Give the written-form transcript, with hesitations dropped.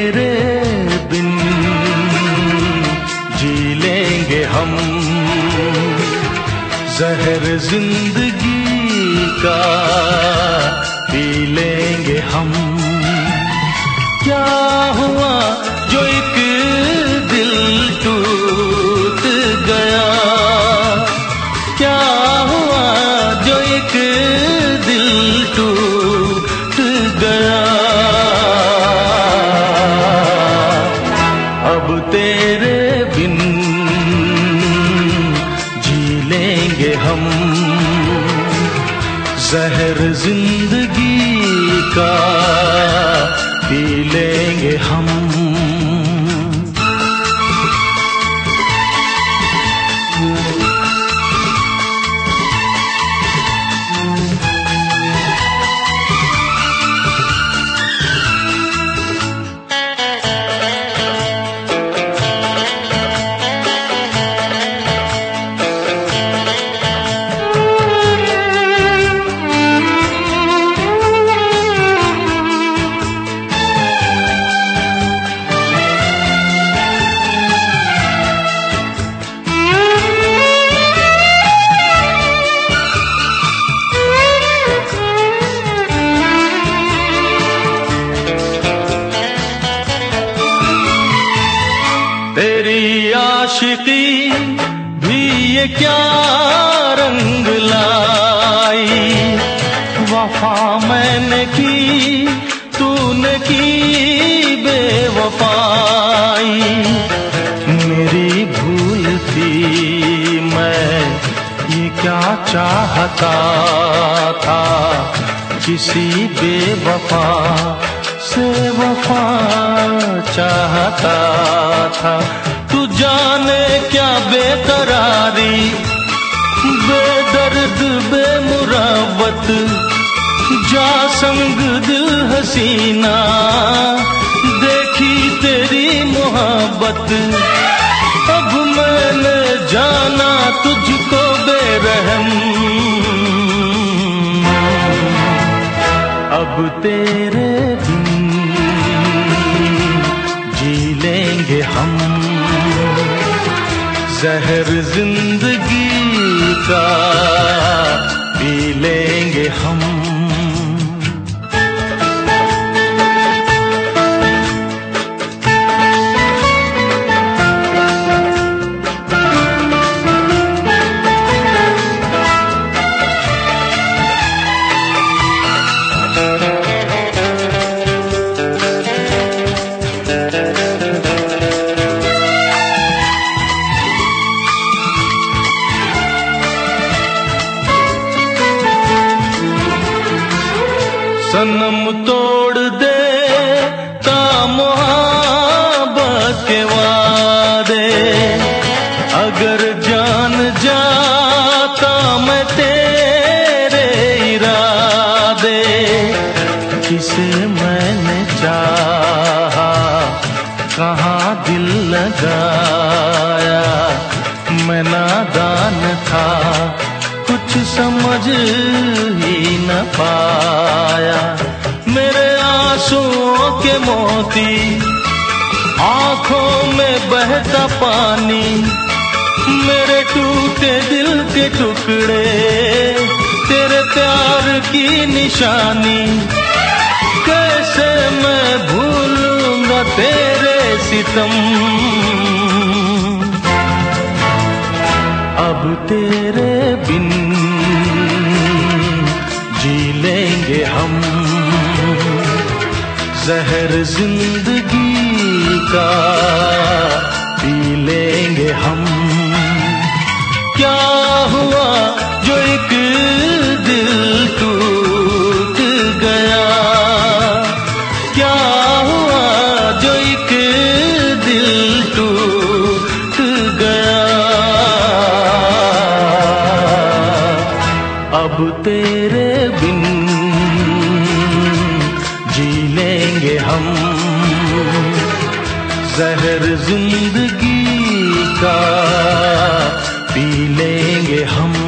तेरे बिन जी लेंगे हम, जहर जिंदगी का पी लेंगे हम। क्या हुआ जो एक दिल टूट गया, क्या हुआ जो एक दिल टूट गया। अब तेरे बिन जी लेंगे हम, जहर जिंदगी का पी लेंगे हम। तेरी आशिकी भी ये क्या रंग लाई, वफा मैंने की तूने की बेवफाई। मेरी भूल थी, मैं ये क्या चाहता था, किसी बेवफा से वफा चाहता था। तू जाने क्या बेकरारी, बेदर्द बेमुरावत, जा संग दिल हसीना, देखी तेरी मोहब्बत। अब मैंने जाना तुझको बेरहम, अब तेरे बिन जी लेंगे हम, जहर जिंदगी का पी लेंगे हम। सनम तोड़ दे ता मोहब्बत के वादे, अगर जान जाता मैं तेरे इरादे। किसे मैंने चाहा, कहाँ दिल लगाया, मैं नादान था, कुछ समझ ही न पाया। मेरे आंसुओं के मोती, आंखों में बहता पानी, मेरे टूटे दिल के टुकड़े, तेरे प्यार की निशानी। कैसे मैं भूलूंगा तेरे सितम, अब तेरे बिन जी लेंगे हम, जहर जिंदगी का पी लेंगे हम। क्या हुआ जो एक दिल टूट गया, क्या हुआ जो एक दिल टूट गया। अब तेरे बिन जी लेंगे हम, जहर जिंदगी का पी लेंगे हम।